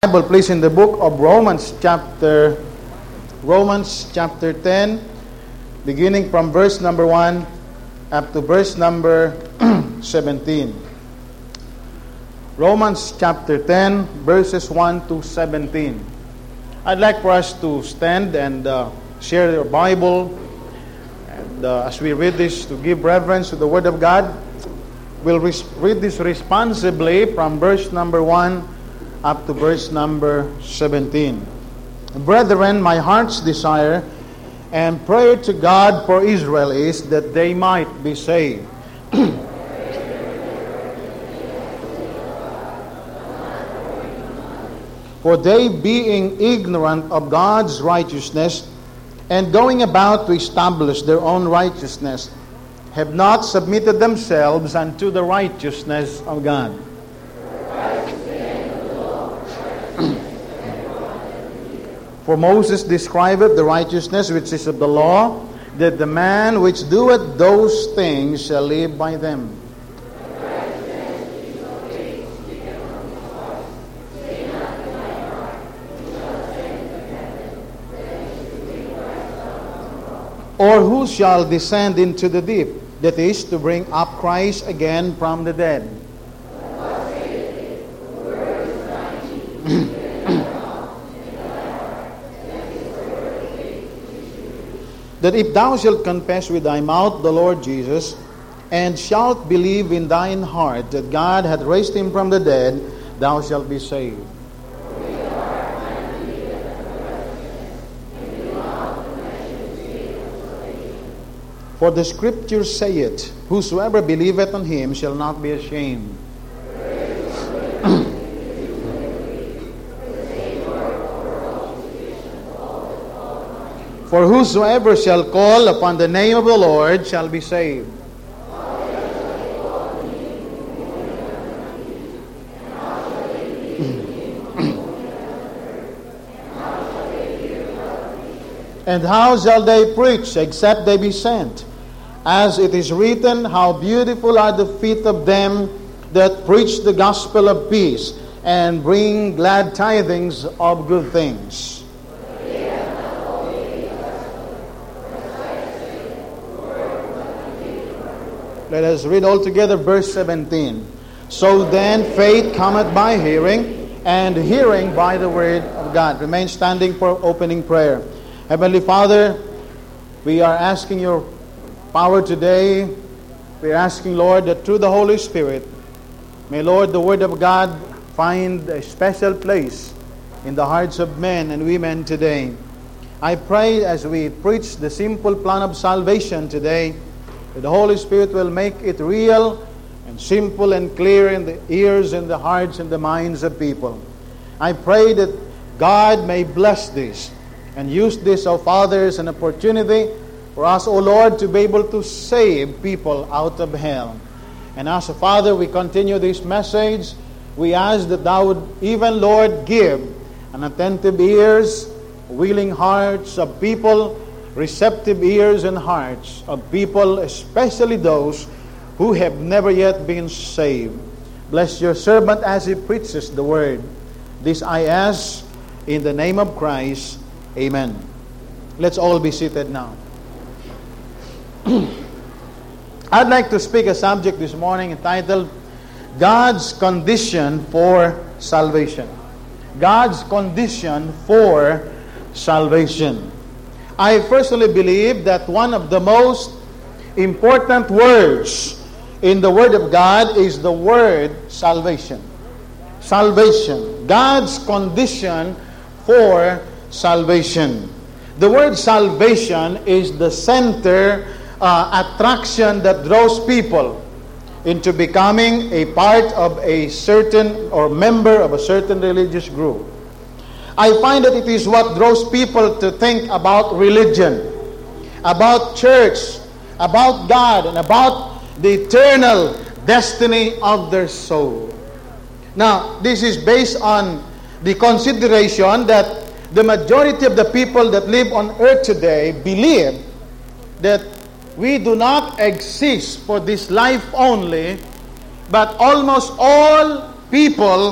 Bible, please, in the book of Romans chapter 10, beginning from verse number 1 up to verse number 17. Romans chapter 10, verses 1 to 17. I'd like for us to stand and share your Bible. And as we read this, to give reverence to the Word of God, we'll read this responsibly from verse number 1 up to verse number 17. Brethren, my heart's desire and prayer to God for Israel is that they might be saved. For they, being ignorant of God's righteousness and going about to establish their own righteousness, have not submitted themselves unto the righteousness of God. For Moses describeth the righteousness which is of the law, that the man which doeth those things shall live by them. Or who shall descend into the deep, that is, to bring up Christ again from the dead? That if thou shalt confess with thy mouth the Lord Jesus, and shalt believe in thine heart that God hath raised him from the dead, thou shalt be saved. For the Scripture saith, whosoever believeth on him shall not be ashamed. For whosoever shall call upon the name of the Lord shall be saved. And how shall they preach except they be sent? As it is written, how beautiful are the feet of them that preach the gospel of peace and bring glad tidings of good things. Let us read all together verse 17. So then faith cometh by hearing, and hearing by the word of God. Remain standing for opening prayer. Heavenly Father, we are asking your power today. We are asking, Lord, that through the Holy Spirit, may, Lord, the word of God find a special place in the hearts of men and women today. I pray as we preach the simple plan of salvation today, that the Holy Spirit will make it real and simple and clear in the ears and the hearts and the minds of people. I pray that God may bless this and use this, O Father, as an opportunity for us, O Lord, to be able to save people out of hell. And as a Father, we continue this message. We ask that Thou would even, Lord, give an attentive ears, willing hearts of people, receptive ears and hearts of people, especially those who have never yet been saved. Bless your servant as he preaches the word. This I ask in the name of Christ. Amen. Let's all be seated now. I'd like to speak a subject this morning entitled God's Condition for Salvation. God's condition for salvation. I personally believe that one of the most important words in the Word of God is the word salvation. Salvation. God's condition for salvation. The word salvation is the center attraction that draws people into becoming a part of a certain or member of a certain religious group. I find that it is what draws people to think about religion, about church, about God, and about the eternal destiny of their soul. Now, this is based on the consideration that the majority of the people that live on earth today believe that we do not exist for this life only, but almost all people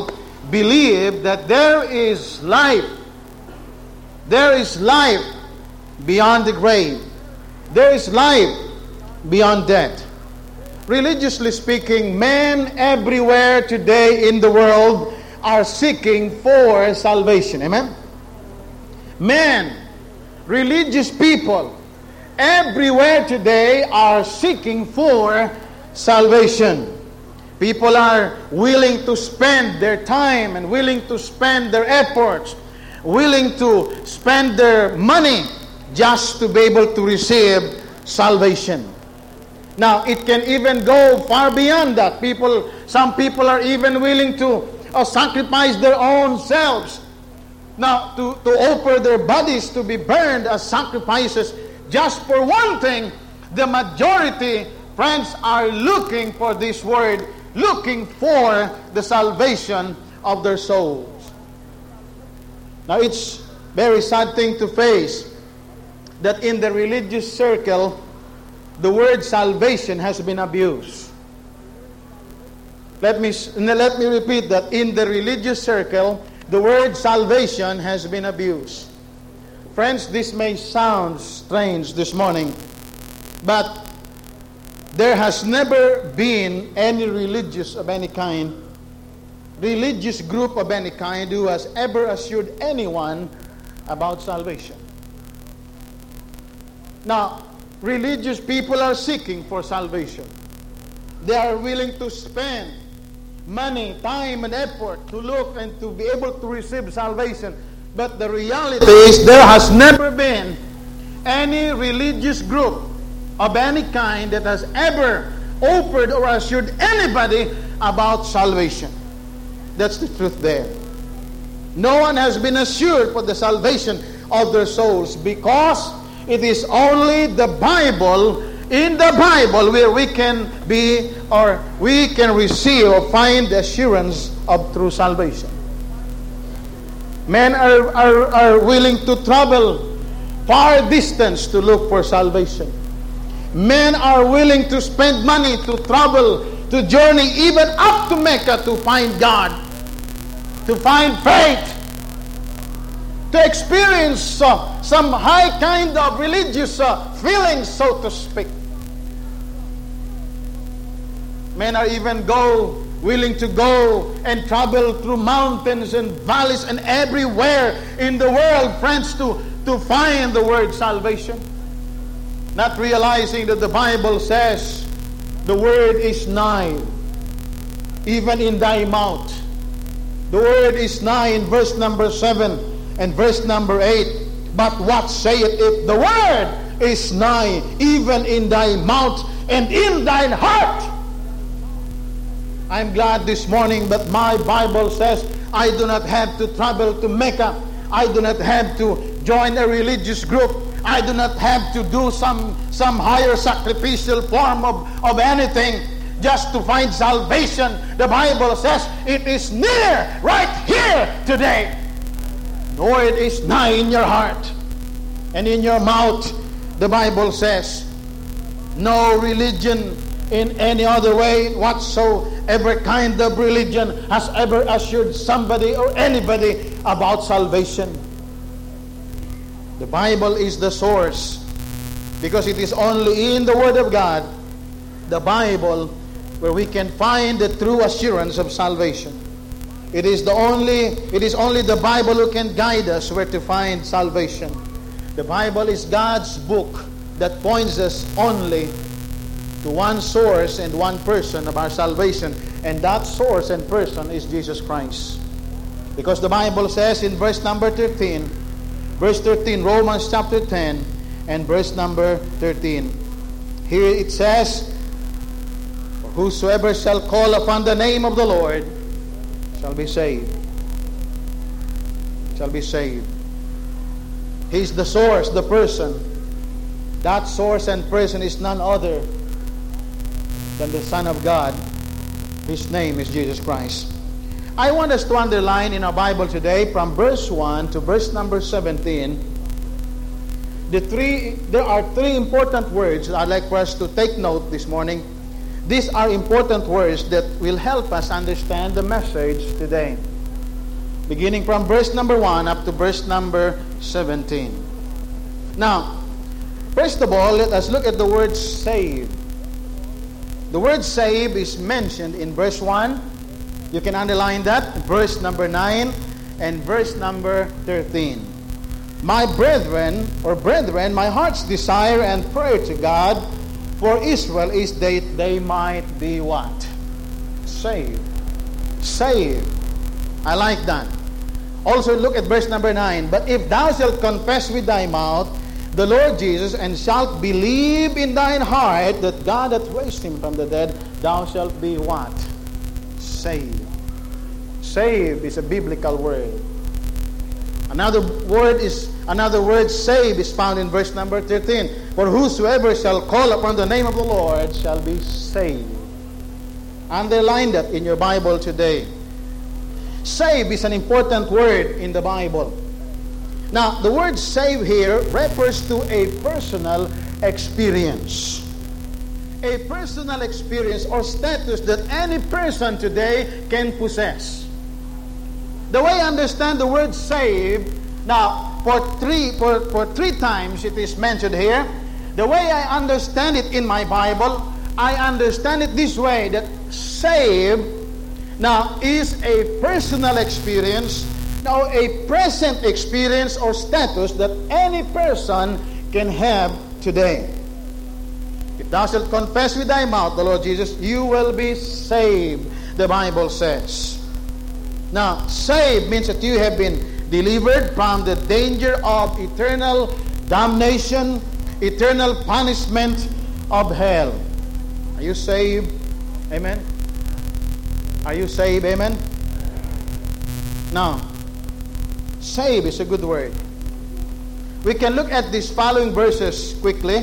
believe that there is life. There is life beyond the grave. There is life beyond death. Religiously speaking, men everywhere today in the world are seeking for salvation. Amen? Men, religious people, everywhere today are seeking for salvation. People are willing to spend their time and willing to spend their efforts, willing to spend their money just to be able to receive salvation. Now, it can even go far beyond that. Some people are even willing to sacrifice their own selves. Now, to offer their bodies to be burned as sacrifices just for one thing. The majority, friends, are looking for this word, looking for the salvation of their souls. Now, it's very sad thing to face that in the religious circle, the word salvation has been abused. Let me repeat that. In the religious circle, the word salvation has been abused. Friends, this may sound strange this morning, but there has never been any religious of any kind, religious group of any kind, who has ever assured anyone about salvation. Now, religious people are seeking for salvation. They are willing to spend money, time, and effort to look and to be able to receive salvation. But the reality is there has never been any religious group of any kind that has ever offered or assured anybody about salvation. That's the truth there. No one has been assured for the salvation of their souls, because it is only the Bible, in the Bible, where we can be, or we can receive or find the assurance of true salvation. Men are willing to travel far distance to look for salvation. Men are willing to spend money to travel, to journey even up to Mecca to find God, to find faith, to experience some high kind of religious feelings, so to speak. Men are even willing to go and travel through mountains and valleys and everywhere in the world, friends, to find the word salvation. Not realizing that the Bible says the word is nigh, even in thy mouth. The word is nigh in verse number 7 and verse number 8. But what saith it? The word is nigh, even in thy mouth and in thine heart. I'm glad this morning that my Bible says I do not have to travel to Mecca. I do not have to join a religious group. I do not have to do some higher sacrificial form of anything just to find salvation. The Bible says it is near, right here today. The word is nigh in your heart and in your mouth. The Bible says no religion in any other way whatsoever kind of religion has ever assured somebody or anybody about salvation. The Bible is the source, because it is only in the Word of God, the Bible, where we can find the true assurance of salvation. It is only the Bible who can guide us where to find salvation. The Bible is God's book that points us only to one source and one person of our salvation, and that source and person is Jesus Christ. Because the Bible says in verse number 13, Romans chapter 10 and verse number 13, here it says, "For whosoever shall call upon the name of the Lord shall be saved." Shall be saved. He's the source, the person. That source and person is none other than the Son of God. His name is Jesus Christ. I want us to underline in our Bible today from verse 1 to verse number 17. There are three important words that I'd like for us to take note this morning. These are important words that will help us understand the message today. beginning from verse number 1 up to verse number 17. Now, first of all, let us look at the word save. The word save is mentioned in verse 1. You can underline that. Verse number 9 and verse number 13. My brethren, my heart's desire and prayer to God for Israel is that they might be what? Saved. Saved. I like that. Also look at verse number 9. But if thou shalt confess with thy mouth the Lord Jesus, and shalt believe in thine heart that God hath raised him from the dead, thou shalt be what? Saved. Save is a biblical word. Another word save is found in verse number 13. For whosoever shall call upon the name of the Lord shall be saved. Underline that in your Bible today. Save is an important word in the Bible. Now, the word save here refers to a personal experience. A personal experience or status that any person today can possess. The way I understand the word save, now, for three times it is mentioned here. The way I understand it in my Bible, I understand it this way, that save now is a personal experience, now a present experience or status that any person can have today. If thou shalt confess with thy mouth the Lord Jesus, you will be saved, the Bible says. Now, saved means that you have been delivered from the danger of eternal damnation, eternal punishment of hell. Are you saved? Amen? Are you saved? Amen? Now, save is a good word. We can look at these following verses quickly.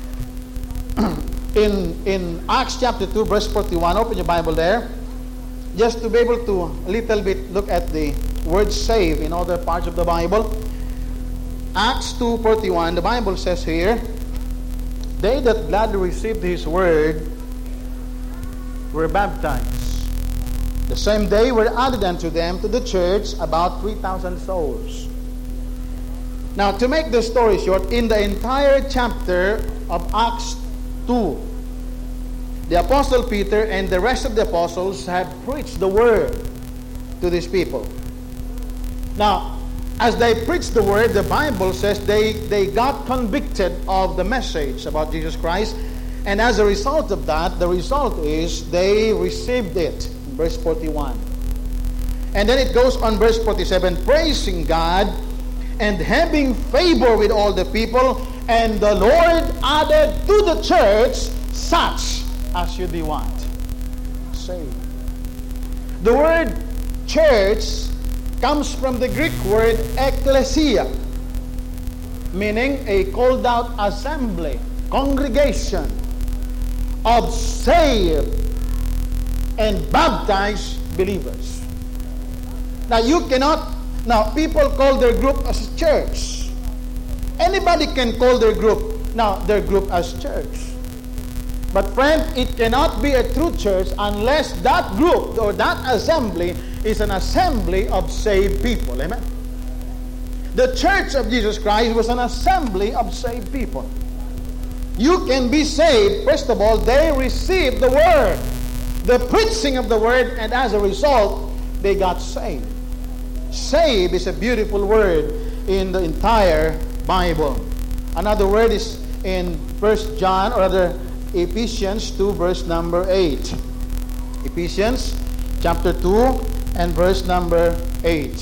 In Acts chapter 2, verse 41, open your Bible there. Just to be able to a little bit look at the word save in other parts of the Bible. Acts 2:41, the Bible says here, they that gladly received his word were baptized. The same day were added unto them to the church about 3,000 souls. Now, to make the story short, in the entire chapter of Acts 2, the Apostle Peter and the rest of the apostles have preached the word to these people. Now, as they preached the word, the Bible says they got convicted of the message about Jesus Christ. And as a result of that, the result is they received it. Verse 41. And then it goes on verse 47, praising God and having favor with all the people, and the Lord added to the church such as should be what? Saved. The word church comes from the Greek word ekklesia, meaning a called out assembly, congregation of saved and baptized believers. Now people call their group as church. Anybody can call their group as church. But friend, it cannot be a true church unless that group or that assembly is an assembly of saved people. Amen? The church of Jesus Christ was an assembly of saved people. You can be saved. First of all, they received the word, the preaching of the word, and as a result, they got saved. Save is a beautiful word in the entire Bible. Another word is in 1 John, or rather Ephesians 2, verse number 8. Ephesians chapter 2 and verse number 8.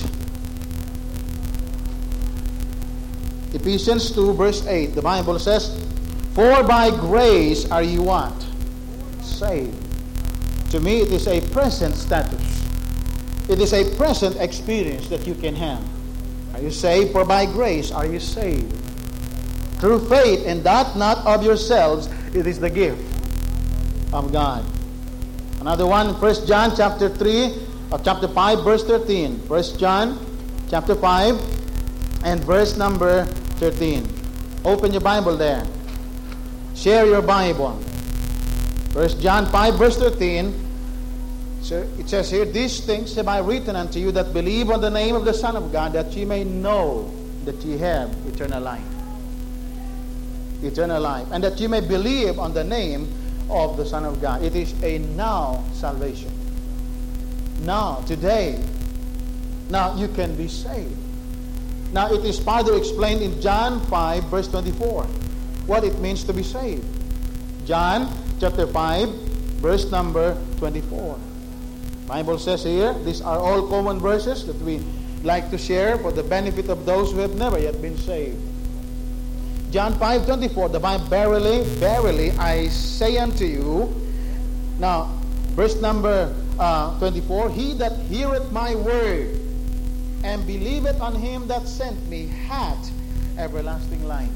Ephesians 2, verse 8. The Bible says, for by grace are you what? Saved. To me, it is a present status. It is a present experience that you can have. Are you saved? For by grace are you saved. Through faith, and that not of yourselves, it is the gift of God. Another one, 1 John chapter 3, or chapter 5, verse 13. 1 John chapter 5 and verse number 13. Open your Bible there. Share your Bible. 1 John 5, verse 13. So it says here, these things have I written unto you that believe on the name of the Son of God, that ye may know that ye have eternal life. Eternal life. And that ye may believe on the name of the Son of God. It is a now salvation. Now, today, now you can be saved. Now it is further explained in John 5 verse 24 what it means to be saved. John chapter 5 verse number 24. Bible says here, these are all common verses that we like to share for the benefit of those who have never yet been saved. John 5:24, the Bible, verily, verily, I say unto you. Now, verse number 24, he that heareth my word and believeth on him that sent me hath everlasting life.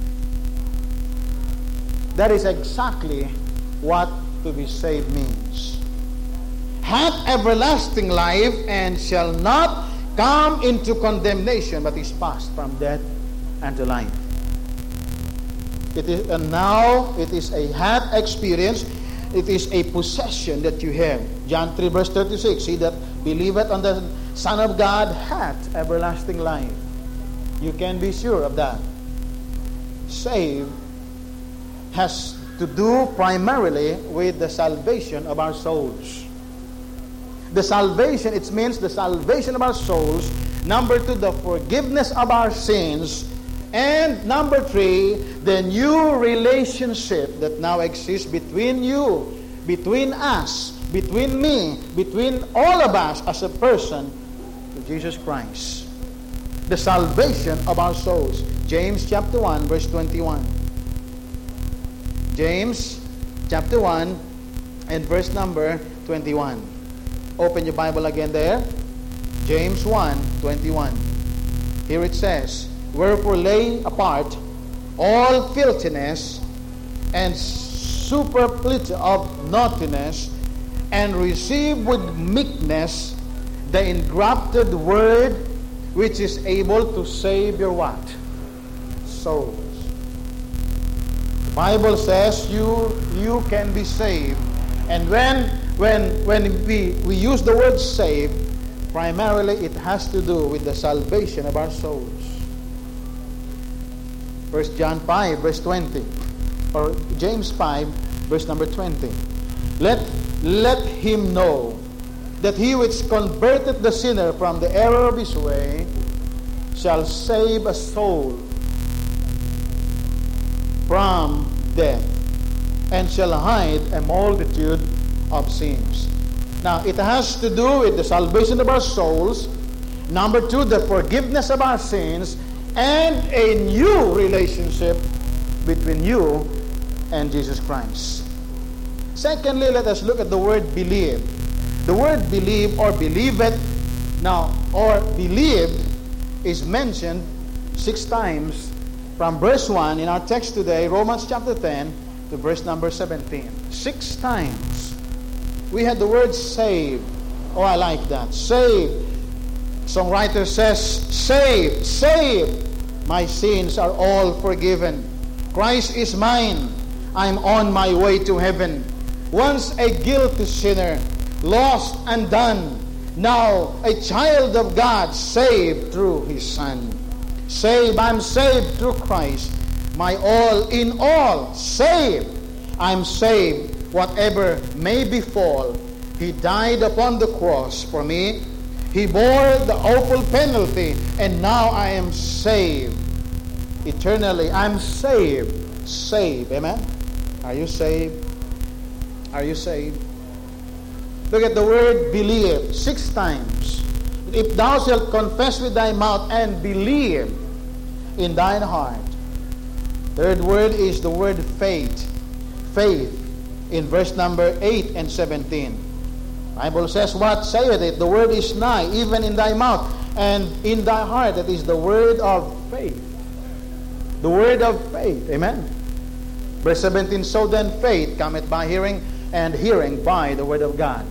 That is exactly what to be saved means. Hath everlasting life, and shall not come into condemnation, but is passed from death unto life. It is now, it is a hath experience, it is a possession that you have. John 3 verse 36, he that believeth on the Son of God hath everlasting life. You can be sure of that. Saved has to do primarily with the salvation of our souls. The salvation, it means the salvation of our souls. Number 2, the forgiveness of our sins. And number 3, the new relationship that now exists between you, between us, between me, between all of us as a person to Jesus Christ. The salvation of our souls. James chapter 1 verse 21. James chapter 1 and verse number 21. Open your Bible again there. James 1:21. Here it says, wherefore lay apart all filthiness and superfluity of naughtiness, and receive with meekness the engrafted word, which is able to save your what? Souls. The Bible says you can be saved. And when we use the word saved, primarily it has to do with the salvation of our souls. 1 John 5 verse 20, or James 5 verse number 20. Let him know that he which converteth the sinner from the error of his way shall save a soul from death, and shall hide a multitude of sins. Now, it has to do with the salvation of our souls. Number 2, the forgiveness of our sins, and a new relationship between you and Jesus Christ. Secondly, let us look at the word believe. The word believe or believeth, now, or believed, is mentioned 6 times from verse 1 in our text today, Romans chapter 10, to verse number 17. 6 times. We had the word saved. Oh, I like that. Saved. Songwriter says, saved, saved. My sins are all forgiven. Christ is mine. I'm on my way to heaven. Once a guilty sinner, lost and done. Now a child of God, saved through His Son. Saved, I'm saved through Christ. My all in all, saved. I'm saved. Whatever may befall, He died upon the cross for me. He bore the awful penalty, and now I am saved. Eternally, I'm saved. Saved. Amen? Are you saved? Are you saved? Look at the word believe 6 times. If thou shalt confess with thy mouth and believe in thine heart. Third word is the word faith. Faith in verse number 8 and 17. Bible says, what saith it? The word is nigh, even in thy mouth and in thy heart. That is the word of faith. The word of faith. Amen. Verse 17, so then faith cometh by hearing, and hearing by the word of God.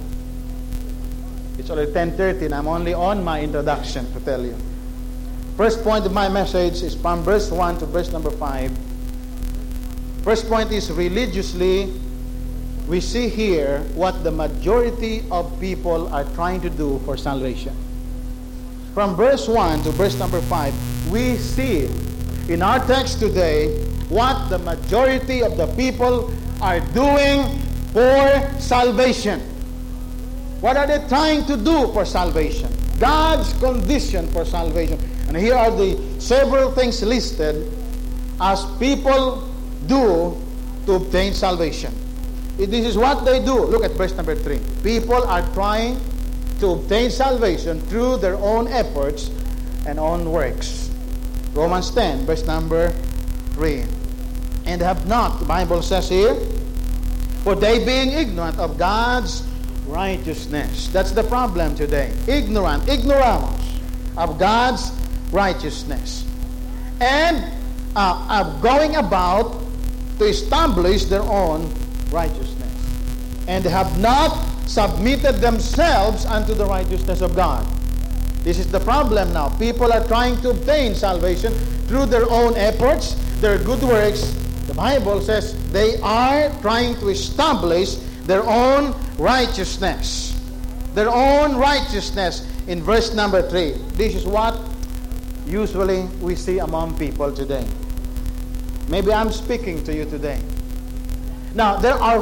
It's already 10:30 and I'm only on my introduction to tell you. First point of my message is from verse 1 to verse number 5. First point is religiously we see here what the majority of people are trying to do for salvation. From verse 1 to verse number 5, we see in our text today what the majority of the people are doing for salvation. What are they trying to do for salvation? God's condition for salvation. And here are the several things listed as people do to obtain salvation. This is what they do. Look at verse number 3. People are trying to obtain salvation through their own efforts and own works. Romans 10, verse number 3. And have not, the Bible says here, for they being ignorant of God's righteousness. That's the problem today. Ignorance of God's righteousness. And going about to establish their own righteousness. And have not submitted themselves unto the righteousness of God. This is the problem now. People are trying to obtain salvation through their own efforts, their good works. The Bible says they are trying to establish their own righteousness. Their own righteousness in verse number 3. This is what usually we see among people today. Maybe I'm speaking to you today. Now, there are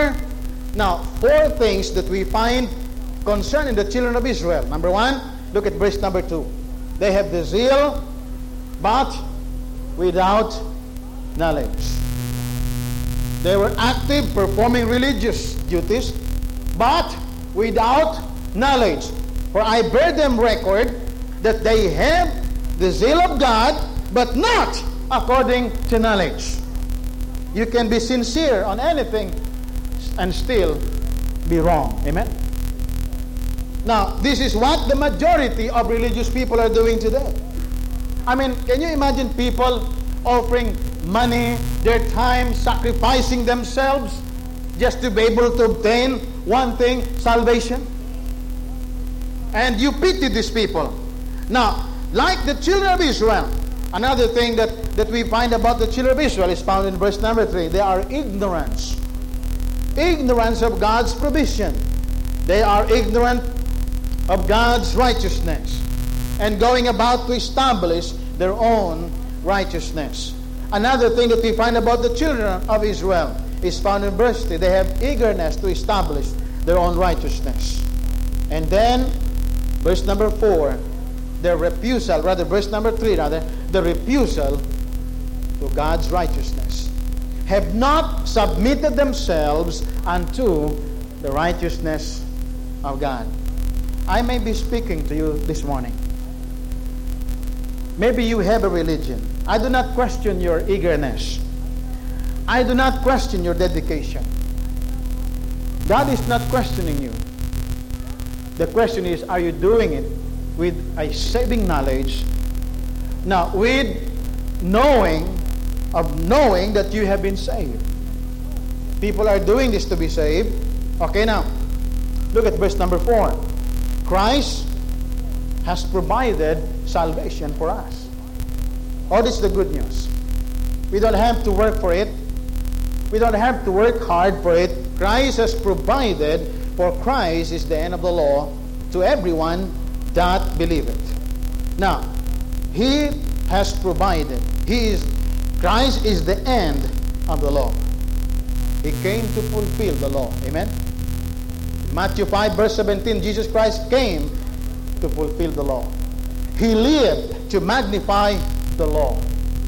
four things that we find concerning the children of Israel. Number 1, look at verse number 2. They have the zeal, but without knowledge. They were active, performing religious duties, but without knowledge. For I bear them record that they have the zeal of God, but not according to knowledge. You can be sincere on anything and still be wrong. Amen? Now, this is what the majority of religious people are doing today. I mean, can you imagine people offering money, their time, sacrificing themselves just to be able to obtain one thing, salvation? And you pity these people. Now, like the children of Israel, another thing that we find about the children of Israel is found in verse number 3. They are ignorance of God's provision. They are ignorant of God's righteousness and going about to establish their own righteousness. Another thing that we find about the children of Israel is found in verse 3. They have eagerness to establish their own righteousness. And then, verse number 4, the refusal to God's righteousness. Have not submitted themselves unto the righteousness of God. I may be speaking to you this morning. Maybe you have a religion. I do not question your eagerness. I do not question your dedication. God is not questioning you. The question is, are you doing it with a saving knowledge? Now, with knowing that you have been saved. People are doing this to be saved. Okay, now, look at verse number 4. Christ has provided salvation for us. Oh, this is the good news. We don't have to work for it. We don't have to work hard for it. Christ has provided, for Christ is the end of the law to everyone that believeth. Now, He has provided. Christ is the end of the law. He came to fulfill the law. Amen? In Matthew 5 verse 17, Jesus Christ came to fulfill the law. He lived to magnify the law.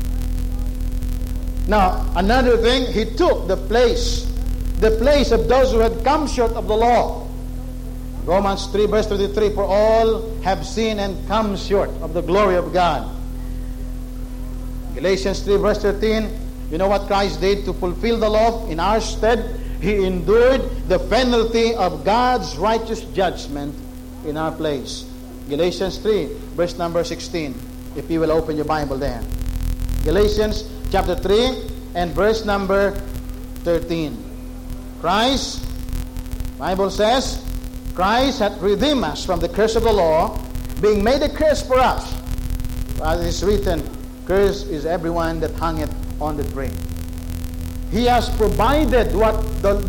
Now, another thing, He took the place of those who had come short of the law. Romans 3 verse 23, for all have sinned and come short of the glory of God. Galatians 3 verse 13, you know what Christ did to fulfill the law in our stead? He endured the penalty of God's righteous judgment in our place. Galatians 3 verse number 16, if you will open your Bible there. Galatians chapter 3 and verse number 13. Christ, Bible says, Christ hath redeemed us from the curse of the law, being made a curse for us. As it is written, cursed is everyone that hangeth on the tree. He has provided now,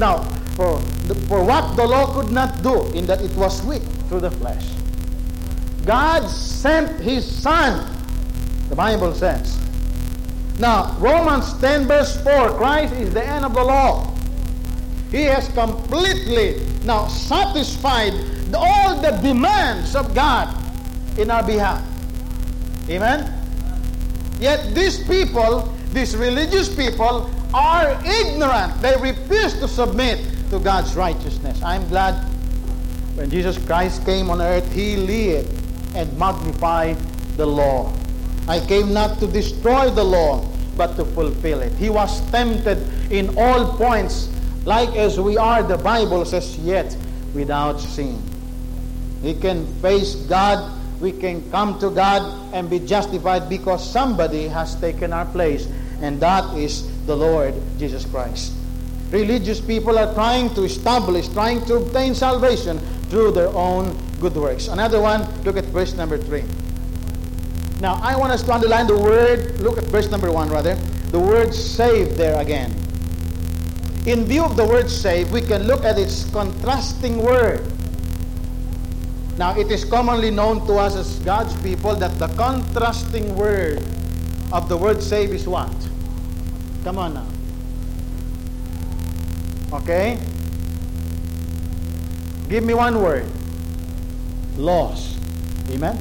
For what the law could not do, in that it was weak through the flesh, God sent His Son, the Bible says. Now, Romans 10 verse 4, Christ is the end of the law. He has completely now satisfied all the demands of God in our behalf. Amen? Yet these people, these religious people, are ignorant. They refuse to submit to God's righteousness. I'm glad when Jesus Christ came on earth, He lived and magnified the law. I came not to destroy the law, but to fulfill it. He was tempted in all points, like as we are, the Bible says, yet without sin. We can face God, we can come to God and be justified because somebody has taken our place, and that is the Lord Jesus Christ. Religious people are trying to establish, trying to obtain salvation through their own good works. Another one, look at verse number 3. Now, I want us to underline the word, look at verse number 1 rather, the word save there again. In view of the word save, we can look at its contrasting word. Now, it is commonly known to us as God's people that the contrasting word of the word save is what? Come on now. Okay? Give me one word. Lost. Amen?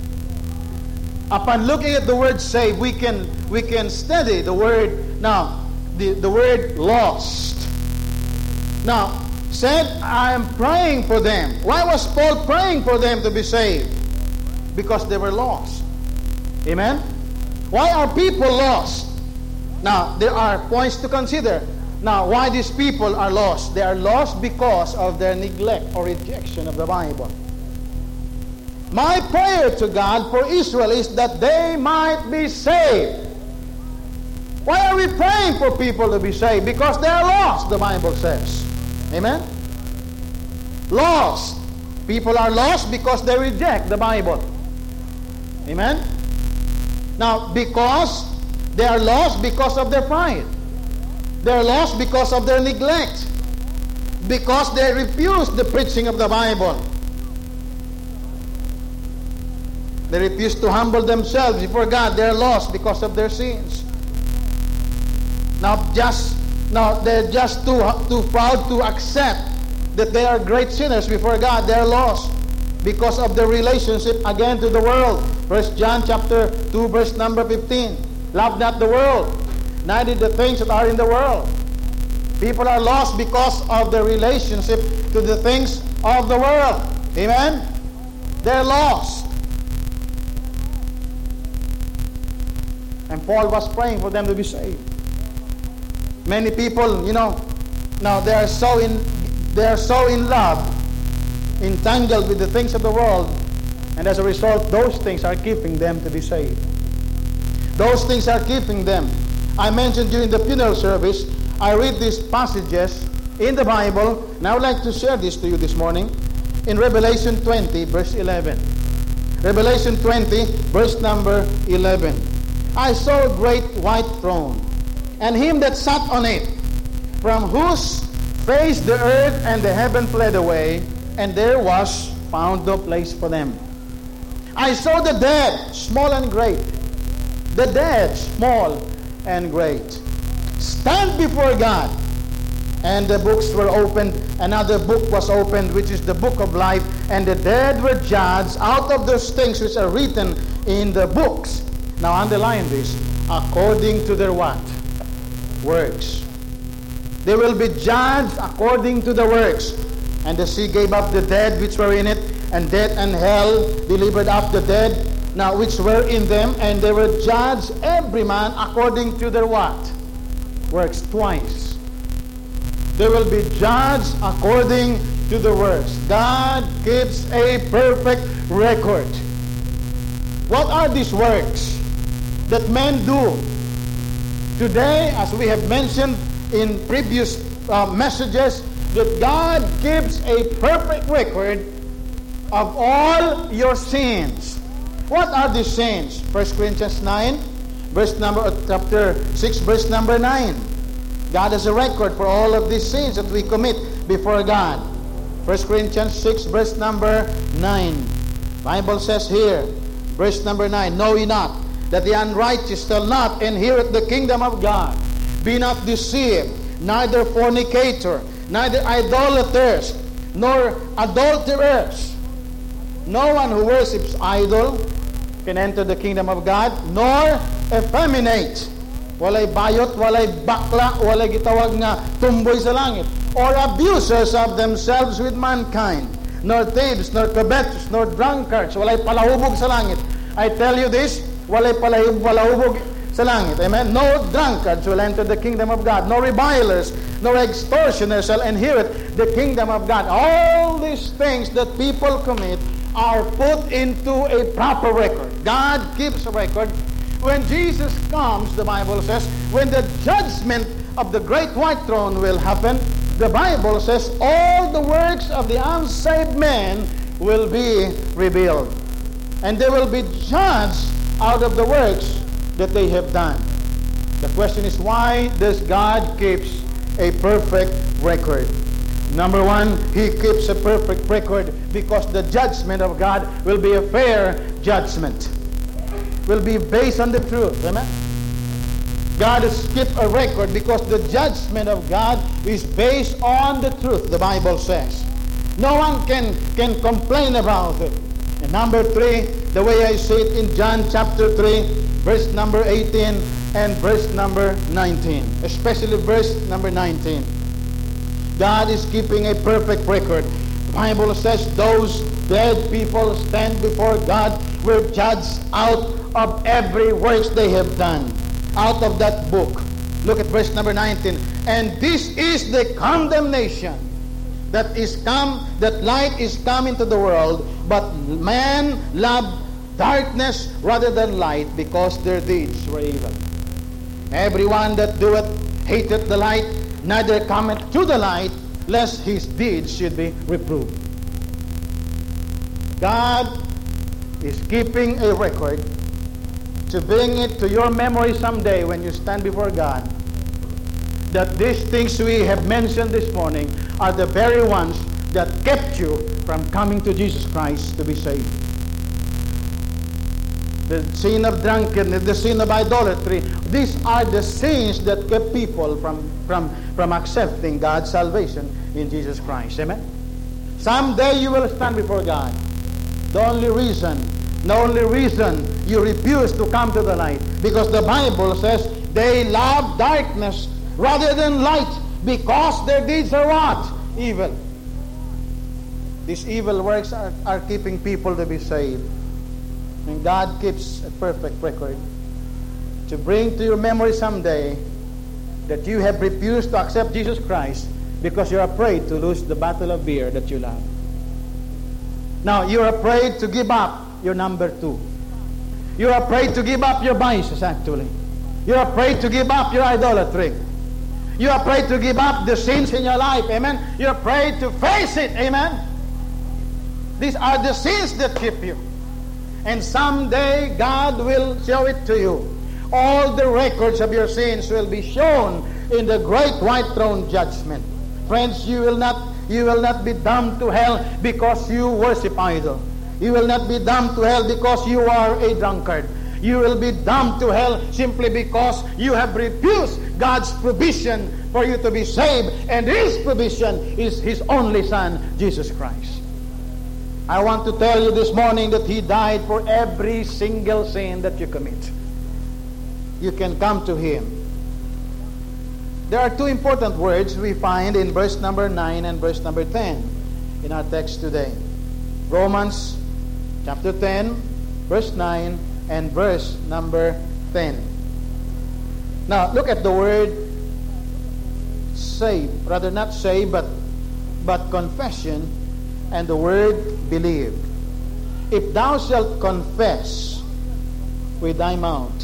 Upon looking at the word save, we can study the word, now, the word lost. Now, said, I am praying for them. Why was Paul praying for them to be saved? Because they were lost. Amen? Why are people lost? Now, there are points to consider. Now, why these people are lost? They are lost because of their neglect or rejection of the Bible. My prayer to God for Israel is that they might be saved. Why are we praying for people to be saved? Because they are lost, the Bible says. Amen? Lost. People are lost because they reject the Bible. Amen? Now, because they are lost because of their pride. They are lost because of their neglect. Because they refuse the preaching of the Bible. They refuse to humble themselves before God. They are lost because of their sins. Now they're just too proud to accept that they are great sinners before God. They are lost because of their relationship again to the world. 1 John chapter 2 verse number 15. Love not the world, neither the things that are in the world. People are lost because of their relationship to the things of the world. Amen? They're lost. And Paul was praying for them to be saved. Many people, now they are so in love, entangled with the things of the world, and as a result, those things are keeping them to be saved. Those things are keeping them. I mentioned during the funeral service, I read these passages in the Bible, and I would like to share this to you this morning in Revelation 20, verse 11. Revelation 20, verse number 11. I saw a great white throne, and him that sat on it, from whose face the earth and the heaven fled away, and there was found no place for them. I saw the dead, small and great, the dead, small and great, stand before God, and the books were opened. Another book was opened, which is the book of life, and the dead were judged out of those things which are written in the books. Now underline this, according to their what? Works. They will be judged according to the works. And the sea gave up the dead which were in it, and death and hell delivered up the dead, now which were in them, and they were judged every man according to their what? Works. Twice. They will be judged according to the works. God gives a perfect record. What are these works that men do? Today, as we have mentioned in previous messages, that God gives a perfect record of all your sins. What are these sins? 1 Corinthians 9, chapter 6, verse number 9. God has a record for all of these sins that we commit. before God. 1 Corinthians 6, verse number 9. Bible says here, verse number 9, know ye not that the unrighteous shall not inherit the kingdom of God? Be not deceived, neither fornicator, neither idolaters, nor adulterers. No one who worships idol can enter the kingdom of God, nor effeminate. Walay bayot, walay bakla, walay gitawag nga tumboy sa langit. Or abusers of themselves with mankind, nor thieves, nor covetous, nor drunkards, walay palahubog sa langit. I tell you this, walay palahubog sa langit. Amen? No drunkards will enter the kingdom of God. No revilers, nor extortioners shall inherit the kingdom of God. All these things that people commit are put into a proper record. God keeps a record. When Jesus comes, the Bible says, when the judgment of the great white throne will happen, the Bible says all the works of the unsaved man will be revealed. And they will be judged out of the works that they have done. The question is, why does God keep a perfect record? Number one, He keeps a perfect record because the judgment of God will be a fair judgment. Will be based on the truth. Amen? God has kept a record because the judgment of God is based on the truth, the Bible says. No one can complain about it. And number three, the way I see it in John chapter 3, verse number 18 and verse number 19. Especially verse number 19. God is keeping a perfect record. The Bible says those dead people stand before God were judged out of every works they have done. Out of that book. Look at verse number 19. And this is the condemnation that is come, that light is come into the world, but man loved darkness rather than light because their deeds were evil. Everyone that doeth hateth the light, neither cometh to the light, lest his deeds should be reproved. God is keeping a record to bring it to your memory someday when you stand before God, that these things we have mentioned this morning are the very ones that kept you from coming to Jesus Christ to be saved. The sin of drunkenness, the sin of idolatry, these are the sins that kept people from accepting God's salvation in Jesus Christ. Amen? Someday you will stand before God. The only reason you refuse to come to the light, because the Bible says they love darkness rather than light, because their deeds are what? Evil. These evil works are keeping people to be saved. And God keeps a perfect record to bring to your memory someday that you have refused to accept Jesus Christ because you're afraid to lose the bottle of beer that you love. Now, you're afraid to give up your number 2. You're afraid to give up your vices, actually. You're afraid to give up your idolatry. You're afraid to give up the sins in your life. Amen? You're afraid to face it. Amen? These are the sins that keep you. And someday God will show it to you. All the records of your sins will be shown in the great white throne judgment. Friends, you will not be damned to hell because you worship idol. You will not be damned to hell because you are a drunkard. You will be damned to hell simply because you have refused God's provision for you to be saved. And His provision is His only Son, Jesus Christ. I want to tell you this morning that He died for every single sin that you commit. You can come to Him. There are two important words we find in verse number 9 and verse number 10 in our text today. Romans chapter 10, verse 9 and verse number 10. Now, look at the word save. Rather not save, but confession, and the word believe. If thou shalt confess with thy mouth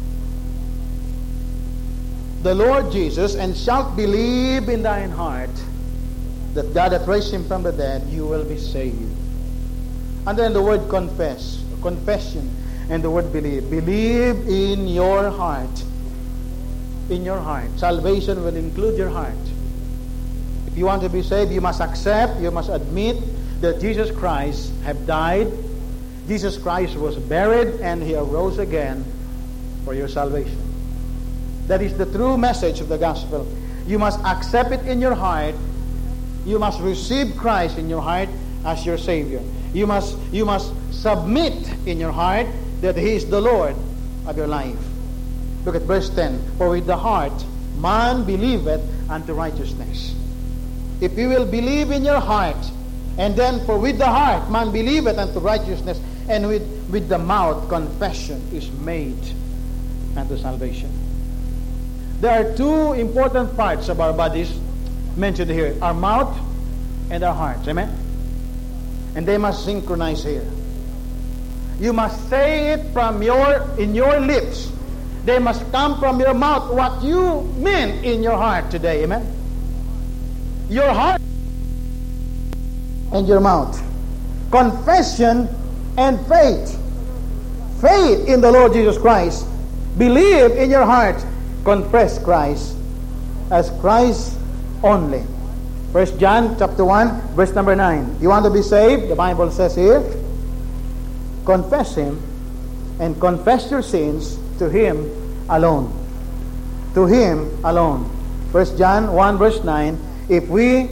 the Lord Jesus, and shalt believe in thine heart that God hath raised Him from the dead, you will be saved. And then the word confess, confession, and the word believe. Believe in your heart. In your heart. Salvation will include your heart. If you want to be saved, you must accept, you must admit that Jesus Christ have died, Jesus Christ was buried, and He arose again for your salvation. That is the true message of the gospel. You must accept it in your heart. You must receive Christ in your heart as your Savior. You must submit in your heart that He is the Lord of your life. Look at verse 10. For with the heart man believeth unto righteousness. If you will believe in your heart, and then for with the heart man believeth unto righteousness, and with the mouth confession is made unto salvation. There are two important parts of our bodies mentioned here. Our mouth and our hearts. Amen? And they must synchronize here. You must say it in your lips. They must come from your mouth what you mean in your heart today. Amen? Your heart and your mouth. Confession and faith. Faith in the Lord Jesus Christ. Believe in your heart. Confess Christ as Christ only. 1 John chapter 1, verse number 9. You want to be saved? The Bible says here, confess Him and confess your sins to Him alone. To Him alone. 1 John 1, verse 9. If we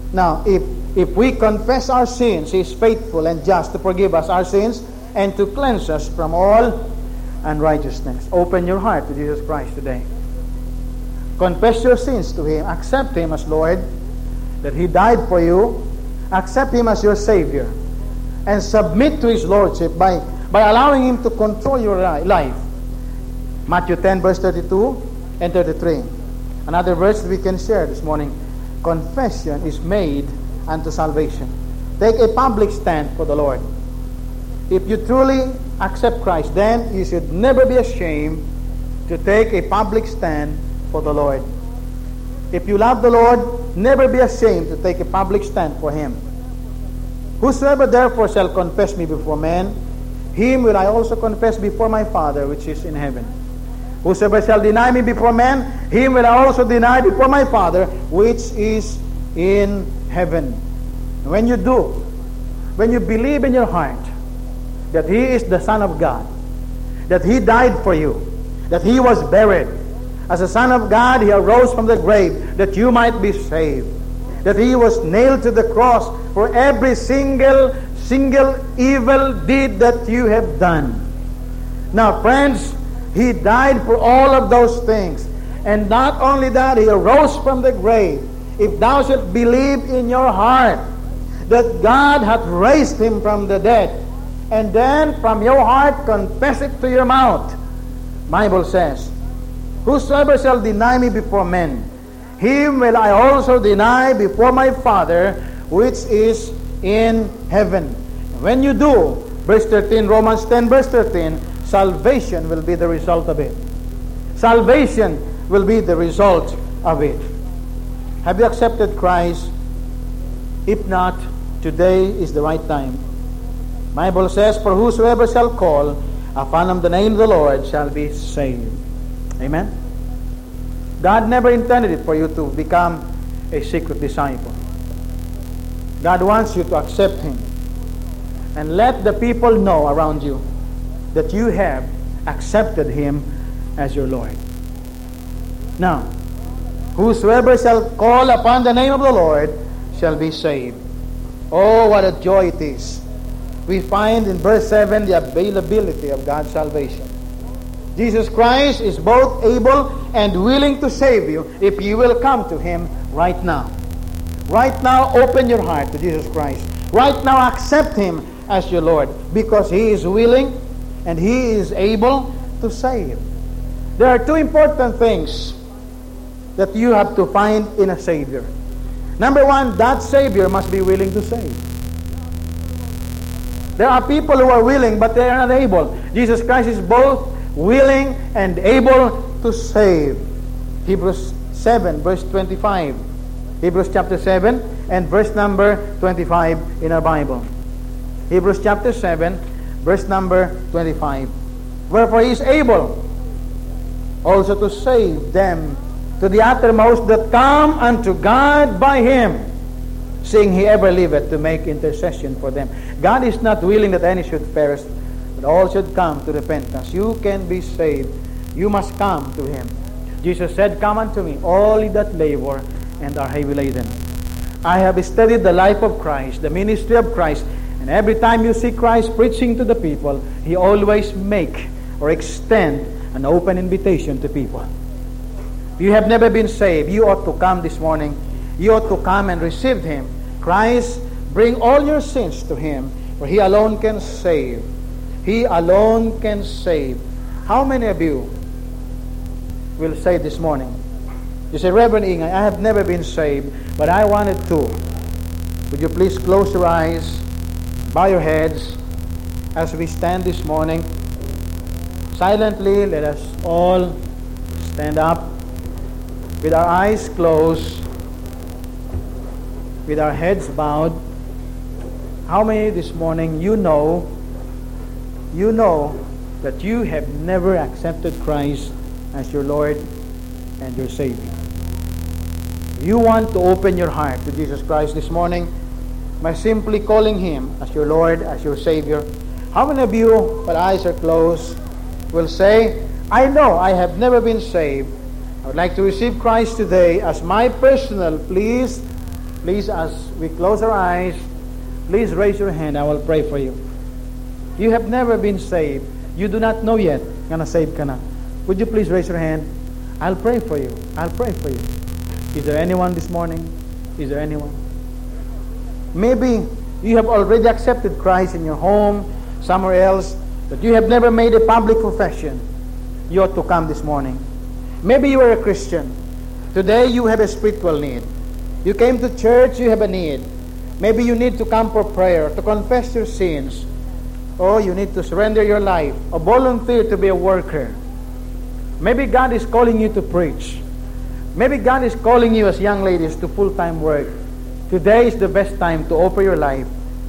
confess our sins, He is faithful and just to forgive us our sins and to cleanse us from all unrighteousness. Open your heart to Jesus Christ today. Confess your sins to Him. Accept Him as Lord, that He died for you. Accept Him as your Savior. And submit to His Lordship by allowing Him to control your life. Matthew 10, verse 32 and 33. Another verse we can share this morning. Confession is made unto salvation. Take a public stand for the Lord. If you truly accept Christ, then you should never be ashamed to take a public stand for the Lord. If you love the Lord, never be ashamed to take a public stand for Him. Whosoever therefore shall confess me before men, him will I also confess before my Father which is in heaven. Whosoever shall deny me before men, him will I also deny before my Father which is in heaven. When you believe in your heart that He is the Son of God, that He died for you, that He was buried, as a Son of God He arose from the grave that you might be saved, that He was nailed to the cross for every single evil deed that you have done. Now friends, He died for all of those things. And not only that, He arose from the grave. If thou shalt believe in your heart that God hath raised Him from the dead, and then from your heart confess it to your mouth, Bible says, whosoever shall deny me before men, him will I also deny before my Father which is in heaven. When you do, verse 13, Romans 10, verse 13, salvation will be the result of it. Salvation will be the result of it. Have you accepted Christ? If not, today is the right time. Bible says, for whosoever shall call upon the name of the Lord shall be saved. Amen? God never intended it for you to become a secret disciple. God wants you to accept Him. And let the people know around you that you have accepted Him as your Lord. Now, whosoever shall call upon the name of the Lord shall be saved. Oh, what a joy it is. We find in verse 7 the availability of God's salvation. Jesus Christ is both able and willing to save you if you will come to Him right now. Right now, open your heart to Jesus Christ. Right now, accept Him as your Lord, because He is willing and He is able to save. There are two important things that you have to find in a Savior. Number one, that Savior must be willing to save. There are people who are willing, but they are not able. Jesus Christ is both willing and able to save. Hebrews 7, verse 25. Hebrews chapter 7 and verse number 25 in our Bible. Hebrews chapter 7, verse number 25. Wherefore He is able also to save them to the uttermost that come unto God by him, seeing he ever liveth to make intercession for them. God is not willing that any should perish, but all should come to repentance. You can be saved. You must come to him. Jesus said, come unto me, all ye that labor and are heavy laden. I have studied the life of Christ, the ministry of Christ, and every time you see Christ preaching to the people, he always make or extend an open invitation to people. If you have never been saved, you ought to come this morning. You ought to come and receive him. Christ, bring all your sins to him, for he alone can save. He alone can save. How many of you will say this morning, you say, Reverend Ingay, I have never been saved, but I wanted to. Would you please close your eyes, bow your heads, as we stand this morning. Silently, let us all stand up with our eyes closed, with our heads bowed. How many this morning you know that you have never accepted Christ as your Lord and your Savior? If you want to open your heart to Jesus Christ this morning by simply calling him as your Lord, as your Savior, how many of you, while eyes are closed, will say, I know I have never been saved. I would like to receive Christ today as my personal. Please, as we close our eyes, please raise your hand. I will pray for you. You have never been saved. You do not know yet. Nga na saved ka na. Would you please raise your hand? I'll pray for you. I'll pray for you. Is there anyone this morning? Is there anyone? Maybe you have already accepted Christ in your home, somewhere else, but you have never made a public profession. You ought to come this morning. Maybe you are a Christian. Today you have a spiritual need. You came to church, you have a need. Maybe you need to come for prayer, to confess your sins. Or you need to surrender your life, or volunteer to be a worker. Maybe God is calling you to preach. Maybe God is calling you as young ladies to full-time work. Today is the best time to open your life.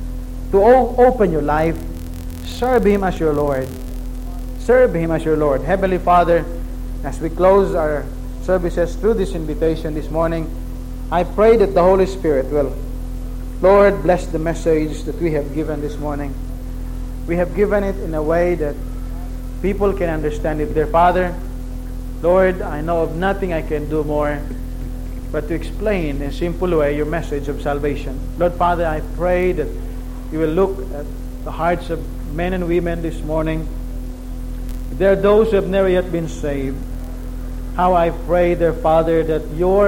Open your life. Serve him as your Lord. Serve him as your Lord. Heavenly Father, as we close our services through this invitation this morning, I pray that the Holy Spirit will, Lord, bless the message that we have given this morning. We have given it in a way that people can understand it. Dear Father, Lord, I know of nothing I can do more but to explain in a simple way your message of salvation. Lord Father, I pray that you will look at the hearts of men and women this morning. There are those who have never yet been saved. How I pray, dear Father, that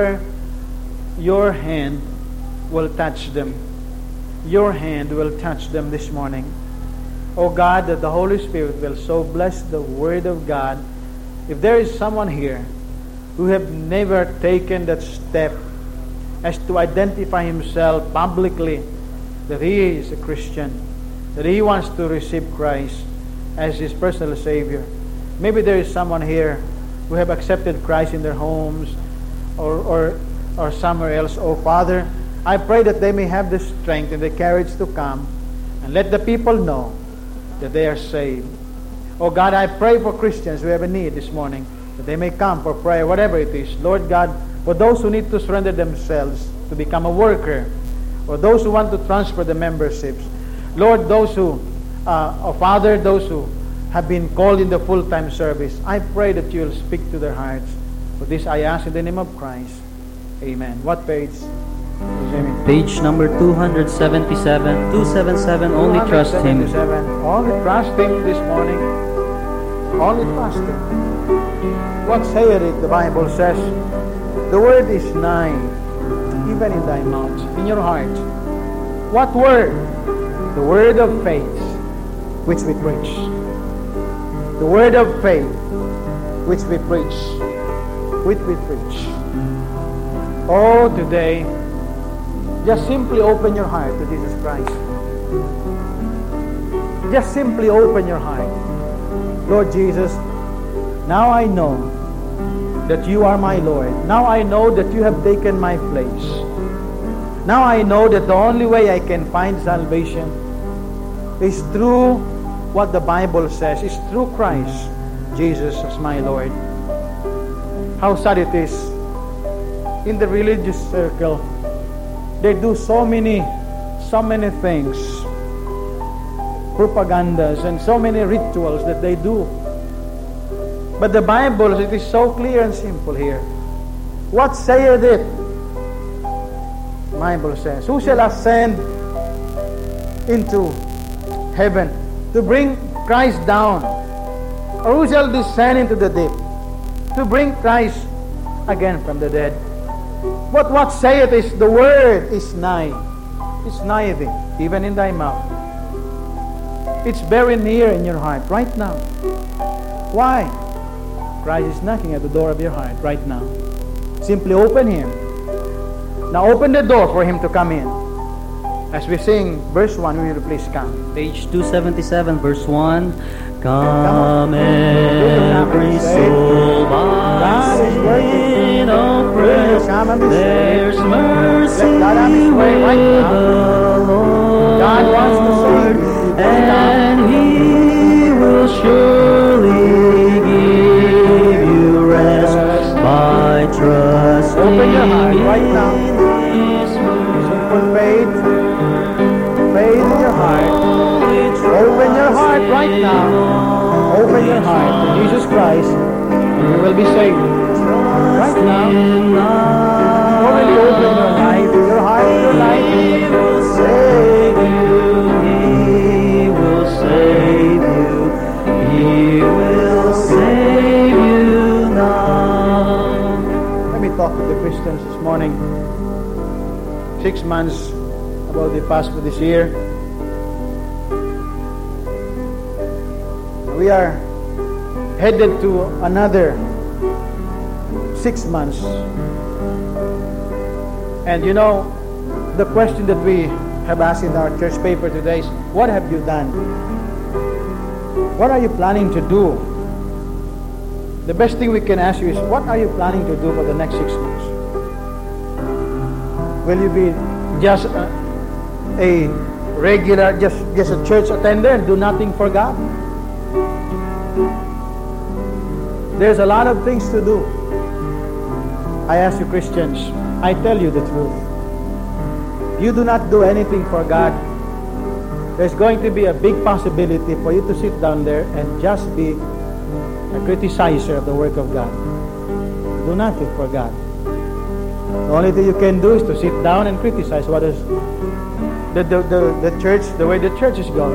your hand will touch them. Your hand will touch them this morning. Oh God, that the Holy Spirit will so bless the Word of God. If there is someone here who have never taken that step as to identify himself publicly that he is a Christian, that he wants to receive Christ as his personal Savior. Maybe there is someone here who have accepted Christ in their homes or somewhere else. Oh Father, I pray that they may have the strength and the courage to come and let the people know that they are saved. Oh God, I pray for Christians who have a need this morning, that they may come for prayer, whatever it is. Lord God, for those who need to surrender themselves to become a worker, or those who want to transfer the memberships. Lord, those who, Father, those who have been called in the full-time service, I pray that you will speak to their hearts. For this I ask in the name of Christ. Amen. What page? Page number 277, 277, only trust Him. Only trust Him this morning. Only trust Him. What saith it? The Bible says, the word is nigh, even in thy mouth, in your heart. What word? The word of faith, which we preach. The word of faith, which we preach. Which we preach. Oh, today, just simply open your heart to Jesus Christ. Just simply open your heart. Lord Jesus, now I know that you are my Lord. Now I know that you have taken my place. Now I know that the only way I can find salvation is through what the Bible says, is through Christ Jesus as my Lord. How sad it is in the religious circle, they do so many things, propagandas and so many rituals that they do. But the Bible, it is so clear and simple here. What saith it? Bible says, who shall ascend into heaven to bring Christ down? Or who shall descend into the deep to bring Christ again from the dead? But what saith is, the word is nigh. It's nigh thee, even in thy mouth. It's very near in your heart right now. Why? Christ is knocking at the door of your heart right now. Simply open Him. Now open the door for Him to come in. As we sing verse 1, will you please come? Page 277, verse 1. Come every soul by sin oppressed. There's mercy with the Lord. God wants to save you. And He will surely give you rest by trusting Open your heart right now. in His word. Simple faith. Faith in your heart. Open your heart right now. Open your heart to Jesus Christ, and you will be saved. Right now. Already open your life, your heart, your life. He will save you. He will save you. He will save you now. Let me talk to the Christians this morning. 6 months about the past for this year. We are headed to another 6 months. And you know, the question that we have asked in our church paper today is, what have you done? What are you planning to do? The best thing we can ask you is, what are you planning to do for the next 6 months? Will you be just a regular, just a church attender and do nothing for God? There's a lot of things to do. I ask you Christians, I tell you the truth. You do not do anything for God, there's going to be a big possibility for you to sit down there and just be a criticizer of the work of God. Do nothing for God. The only thing you can do is to sit down and criticize what is the church, the way the church is going.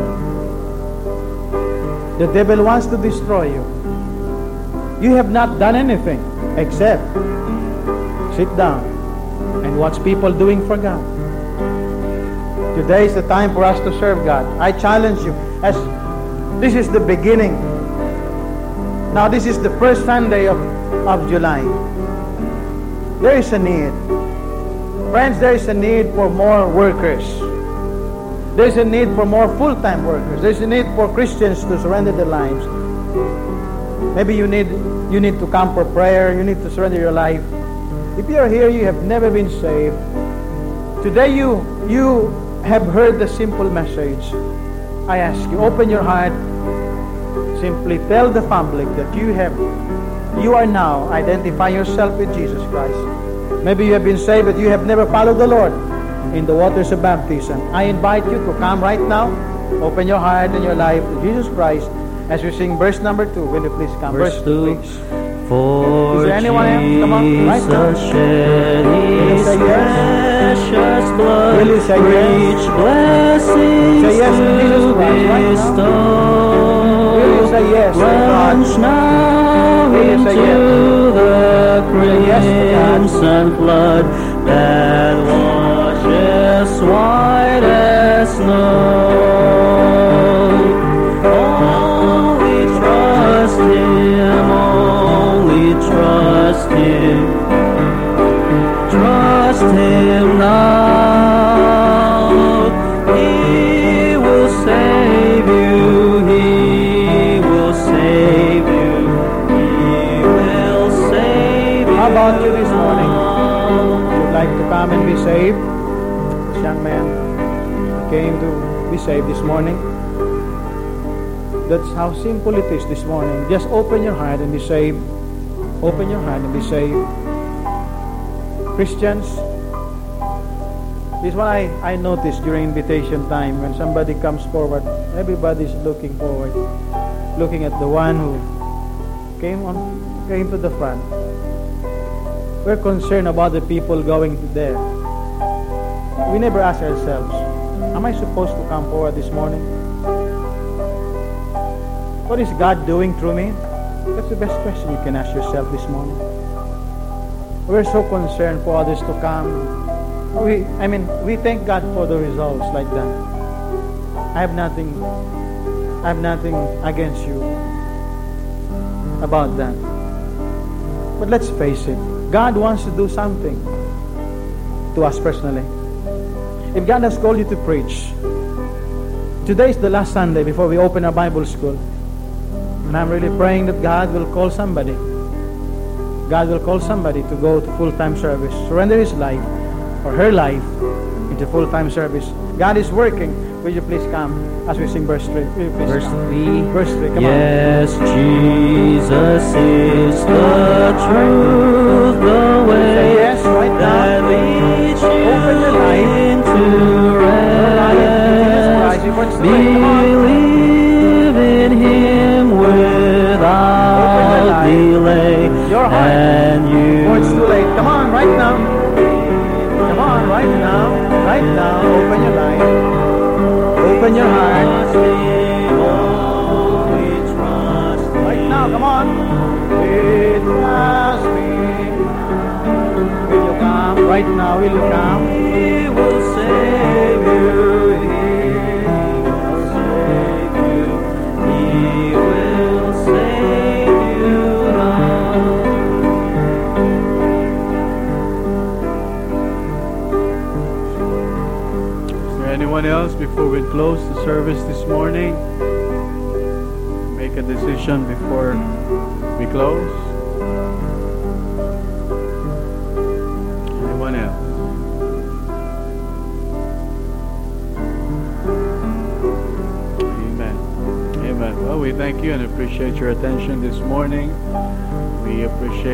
The devil wants to destroy you. You have not done anything except sit down and watch people doing for God. Today is the time for us to serve God. I challenge you, as this is the beginning. Now this is the first Sunday of July. There is a need. Friends, there is a need for more workers. There is a need for more full-time workers. There is a need for Christians to surrender their lives. Maybe you need to come for prayer. You need to surrender your life. If you are here, you have never been saved. Today you have heard the simple message. I ask you, open your heart. Simply tell the public that you are now identifying yourself with Jesus Christ. Maybe you have been saved, but you have never followed the Lord in the waters of baptism. I invite you to come right now. Open your heart and your life to Jesus Christ as we sing verse number 2. Will you please come? Verse 2. Please. For Is there anyone else? Come on, right now. Jesus shed His precious blood, Will you say yes? rich blessings Say yes to Jesus Christ right now. bestow. Will you say yes to God? Plunge now Will you into say yes? the Yes to God. crimson flood that washes white as snow. Only trust Him, only trust Him. Trust Him now. He will save you. He will save you. He will save you. How about you this morning? Would like to come and be saved? This young man came to be saved this morning. That's how simple it is this morning. Just open your heart and be saved. Open your heart and be saved. Christians, this is what I noticed during invitation time. When somebody comes forward, everybody's looking forward, looking at the one who came to the front. We're concerned about the people going there. We never ask ourselves, am I supposed to come forward this morning? What is God doing through me? That's the best question you can ask yourself this morning. We're so concerned for others to come. We thank God for the results like that. I have nothing against you about that. But let's face it, God wants to do something to us personally. If God has called you to preach, today is the last Sunday before we open our Bible school. And I'm really praying that God will call somebody. God will call somebody to go to full-time service, surrender his life or her life into full-time service. God is working. Will you please come as we sing verse 3? Verse 3. Verse 3, come Yes, Jesus is the truth, the on. way Say yes right that now. leads Open your life. you into rest. Come on. Believe in Him without delay, Your heart. and you. Before it's too late. Come on, right now. Come on, right now. Right now. Open your life. Open your heart. Right now, come on. We trust me. Will you come? Right now, will you come? He will save you. He will save you. He will save you now. Is there anyone else before we close the service this morning? Make a decision before we close. Anyone else? Amen. Amen. Well, we thank you and appreciate your attention this morning. We appreciate